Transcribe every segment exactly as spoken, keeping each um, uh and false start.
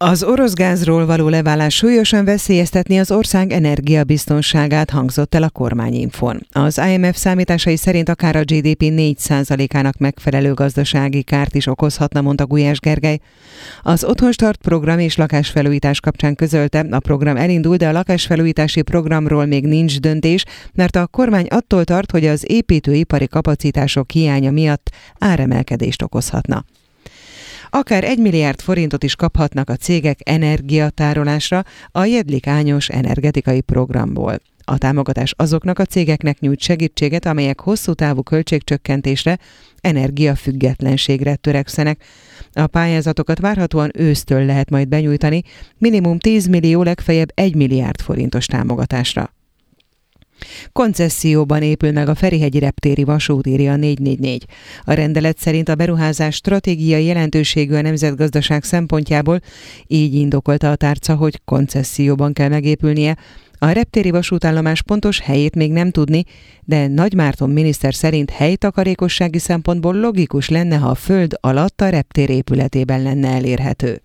Az orosz gázról való leválás súlyosan veszélyeztetni az ország energiabiztonságát, hangzott el a kormányinfón. Az I M F számításai szerint akár a G D P négy százalékának megfelelő gazdasági kárt is okozhatna, mondta Gulyás Gergely. Az Otthonstart program és lakásfelújítás kapcsán közölte, a program elindul, de a lakásfelújítási programról még nincs döntés, mert a kormány attól tart, hogy az építőipari kapacitások hiánya miatt áremelkedést okozhatna. Akár egy milliárd forintot is kaphatnak a cégek energiatárolásra a Jedlik Ányos energetikai programból. A támogatás azoknak a cégeknek nyújt segítséget, amelyek hosszú távú költségcsökkentésre, energiafüggetlenségre törekszenek. A pályázatokat várhatóan ősztől lehet majd benyújtani, minimum tíz millió, legfeljebb egy milliárd forintos támogatásra. Koncesszióban épül meg a Ferihegyi reptéri vasút, írja a négy négy négy. A rendelet szerint a beruházás stratégiai jelentőségű a nemzetgazdaság szempontjából, így indokolta a tárca, hogy koncesszióban kell megépülnie. A reptéri vasútállomás pontos helyét még nem tudni, de Nagy Márton miniszter szerint helytakarékossági szempontból logikus lenne, ha a föld alatt a reptér épületében lenne elérhető.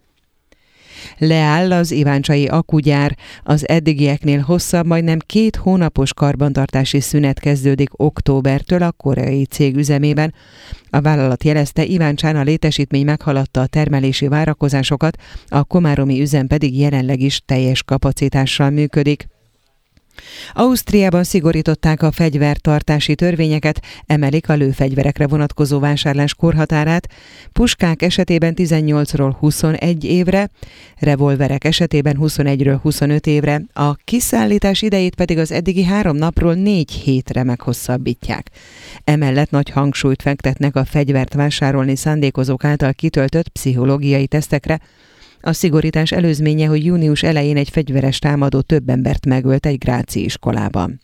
Leáll az iváncsai akugyár, az eddigieknél hosszabb, majdnem két hónapos karbantartási szünet kezdődik októbertől a koreai cég üzemében. A vállalat jelezte, Iváncsán a létesítmény meghaladta a termelési várakozásokat, a komáromi üzem pedig jelenleg is teljes kapacitással működik. Ausztriában szigorították a fegyvertartási törvényeket, emelik a lőfegyverekre vonatkozó vásárlás korhatárát, puskák esetében tizennyolcról huszonegy évre, revolverek esetében huszonegyről huszonöt évre, a kiszállítás idejét pedig az eddigi három napról négy hétre meghosszabbítják. Emellett nagy hangsúlyt fektetnek a fegyvert vásárolni szándékozók által kitöltött pszichológiai tesztekre. A szigorítás előzménye, hogy június elején egy fegyveres támadó több embert megölt egy gráci iskolában.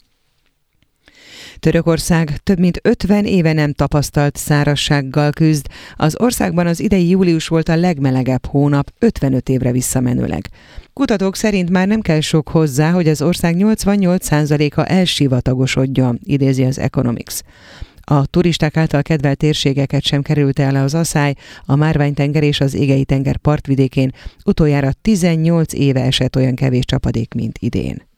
Törökország több mint ötven éve nem tapasztalt szárazsággal küzd. Az országban az idei július volt a legmelegebb hónap ötvenöt évre visszamenőleg. Kutatók szerint már nem kell sok hozzá, hogy az ország nyolcvannyolc százaléka elsivatagosodjon, idézi az Economics. A turisták által kedvelt térségeket sem került el az aszály, a Márvány-tenger és az Égei-tenger partvidékén utoljára tizennyolc éve esett olyan kevés csapadék, mint idén.